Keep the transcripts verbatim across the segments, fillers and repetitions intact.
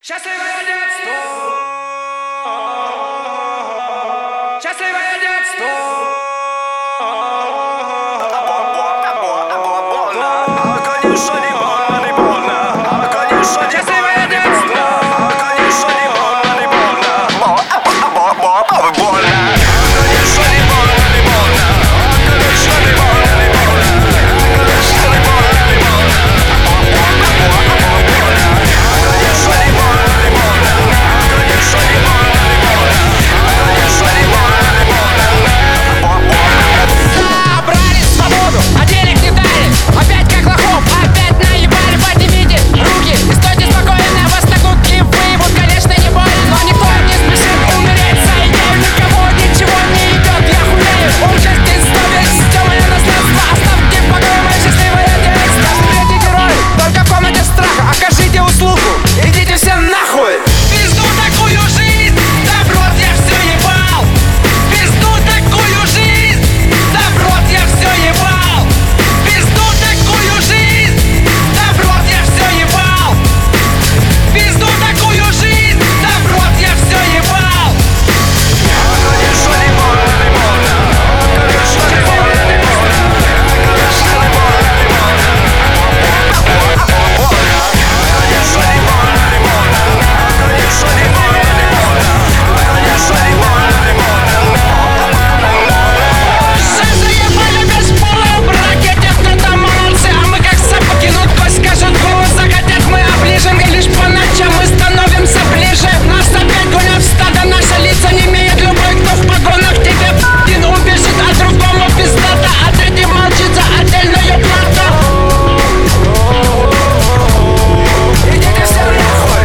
Счастливое детство! Счастливое детство! А конечно не больно, не больно. А конечно не Счастливое детство! А конечно не больно, не больно. Больно. Конечно не больно, не больно. А конечно не больно, не больно. А конечно не больно, не больно. Конечно не больно, не больно. Конечно не больно, не больно. Конечно не больно, не больно. Брали свободу, а денег не дали. Опять как лохов, опять наебали. Поднимите руки и стойте спокойно. Вас нагнут и выебут, конечно, не больно. Но никто не спешит умереть за идею. Никого ничего не идет, я хуею. Участь история, система наследства. Оставьте в покое мое счастливое детство. Третий герой, только в комнате страха. Окажите услугу, идите все нахуй. Пизду такую жизнь, да в рот я все ебал. Пизду такую жизнь, да в рот я все ебал. Пизду такую жизнь, да в рот я все ебал. Пизду такую жизнь, да в рот я все ебал. Конечно не больно, не больно. Конечно не больно, не больно. Конечно не больно, не больно. Конечно не больно, не больно. Конечно не больно, не больно. Конечно не больно, не больно. Все заебали без пола в ракете, кто-то молодцы, а мы как собаки, ну кто скажет голос захотят, мы оближем. И лишь по ночам мы становимся ближе. Нас опять гонят в стадо, наши лица не имеют. Любой, кто в погонах, тебе один убежит, а другому пиздата, а третий молчит за отдельную плату. Идите все нахуй.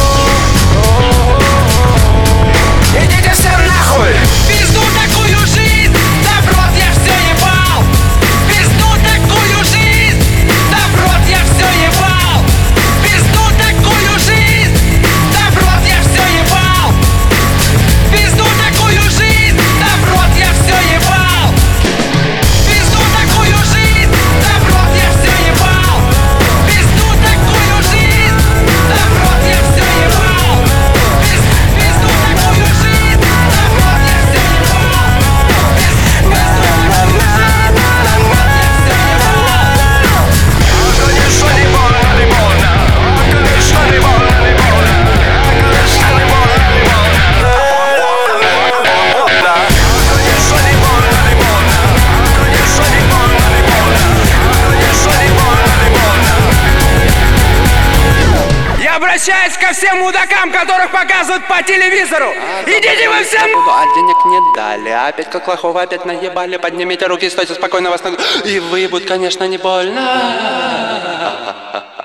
Идите все нахуй. Пизду такую жизнь, да в рот я все ебал. Пизду такую жизнь, да в рот я все ебал. Пизду такую жизнь, да в рот я все ебал. Пизду такую жизнь, да в рот я все ебал. Пизду такую жизнь, да в рот я все ебал. Пизду такую жизнь, да в рот я все ебал. Пизду такую жизнь, да в рот я все Конечно не больно, не больно. Конечно не больно, не больно. Конечно не больно, не больно. Конечно не больно, не больно. Конечно не больно, не больно. Конечно не больно, не больно. Я обращаюсь ко всем мудакам, которых показывают по телевизору. Идите вы все Буду, а денег не дали. Опять как лохов, опять наебали. Поднимите руки, стойте спокойно, вас нагнут. И выебут, конечно, не больно.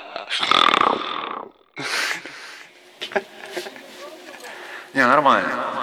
Не, нормально.